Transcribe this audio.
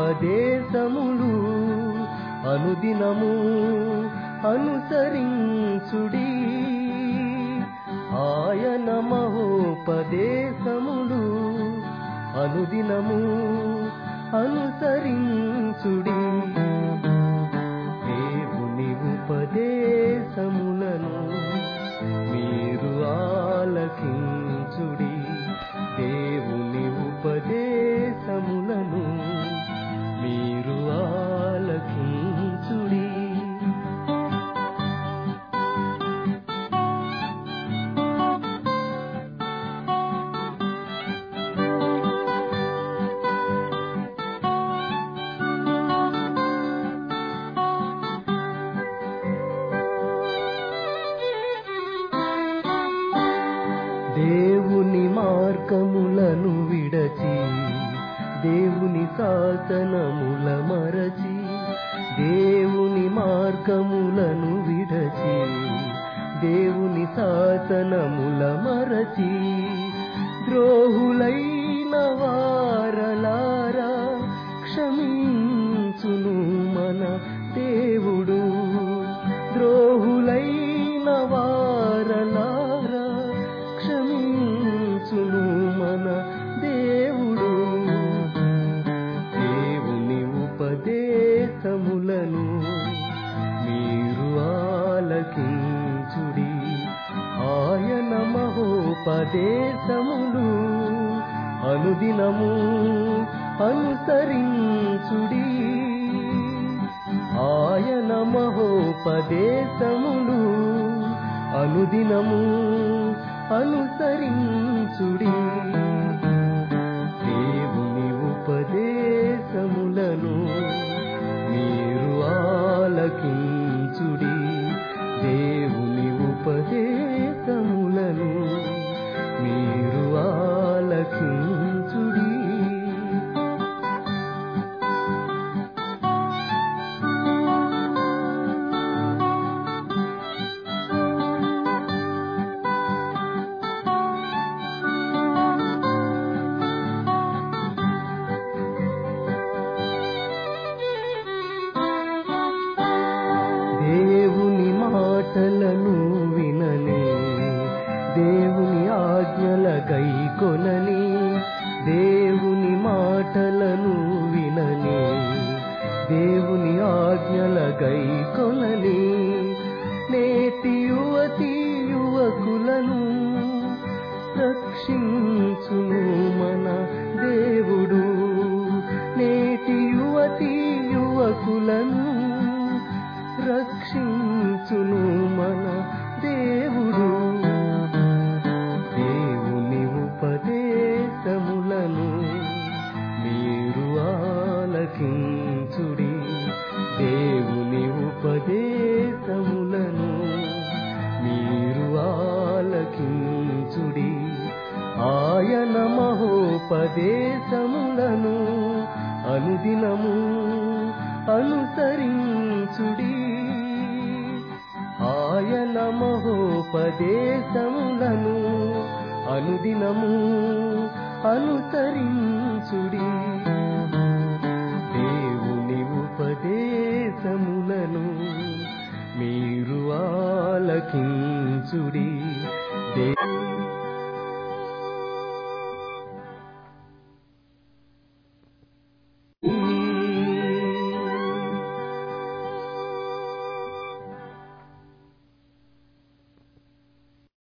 ఉపదేశములు అనుదినము అనుసరించుడి. ఆయన మహోపదేశములు అనుదినము అనుసరించుడి. దేవుని ఉపదేశములను మీరు ఆలకించుడి. దేవుని ఉపదేశములను మీరు ఆలకించుడి. దేవుని మార్గములను విడచి దేవుని శాసనముల మరచి, దేవుని మార్గములను విడచి దేవుని శాసనముల మరచి, ద్రోహులైన వారలారా క్షమించును మన దేవుడు. ద్రోహులైన వారలారా క్షమించును మన దేవుడు. దేవుని ఉపదేశములను మీరు ఆలకించుడి. ఆయన మహోపదేశములు అనుదినము అనుసరించుడి. ఆయన మహోపదేశములు అనుదినము అనుసరించుడి. దేవుని ఉపదేశములను మీరు ఆలకించుడి. దేవుని ఉపదేశములను మీరు ఆలకించుడి. దేవుని మాటలను వినని, దేవుని ఆజ్ఞల గైకొనని. దేవుని మాటలను వినని, దేవుని ఆజ్ఞల గైకొనని. నేటి యువతి యువకులను రక్షించును మన దేవుడు. నేటి యువతి యువకులను రక్షించును మన దేవుడు. దేవుని ఉపదేశములను మీరు ఆలకించుడి. దేవుని ఉపదేశములను మీరు ఆలకించుడి. ఆయన మహోపదేశములను అనుదినము అనుసరించుడి. ఆయన మహోపదేశములను అనుదినము అనుసరించుడి. దేవుని ఉపదేశములను మీరు ఆలకించుడి.